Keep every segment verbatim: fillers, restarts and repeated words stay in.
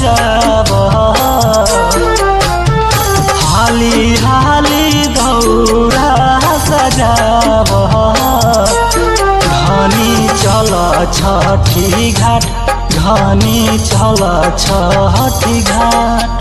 सजाब हाली हाली दौरा सजाब धनी चल छठी घाट धनी चल छठी घाट।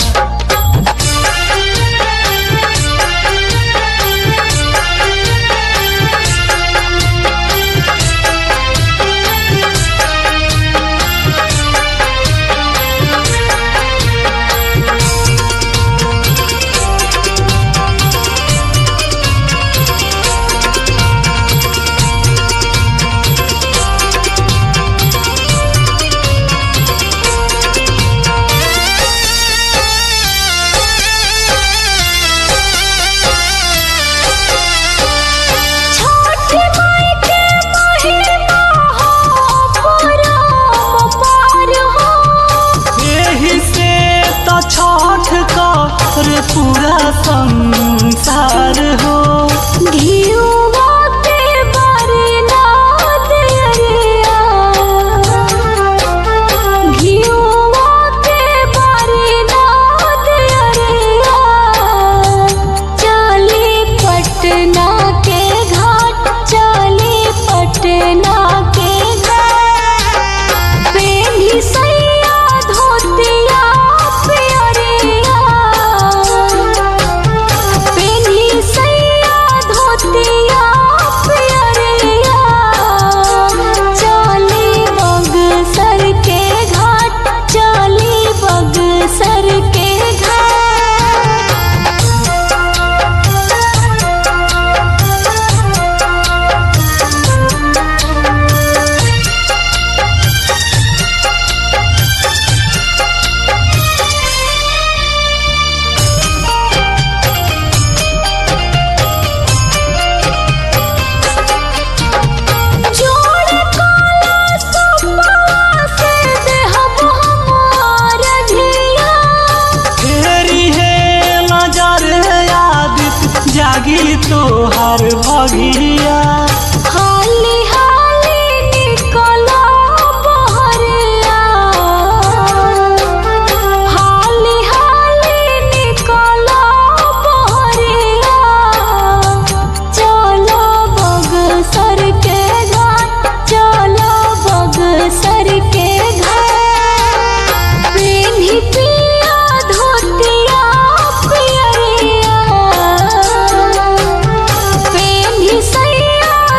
छठ कर पूरा संसार हो घिउवा के बरना दियरिया घिउवा के बरना दियरिया चली पटना के घाट चली पटना के घाट पेन्ही सैया धोतिया सर के जागी तोहार भगिया हाली हाली निकला बहरिया हाली हाली निकला बहरिया चलो बगसर के घाट चलो बगसर के घाट पेन्ही पिया धोतिया पियरिया सैया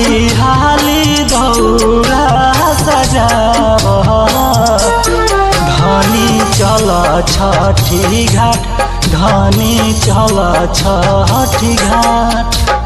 हाली हाली दौरा सजाव धनी चल छठी घाट धनी चल छठी घाट।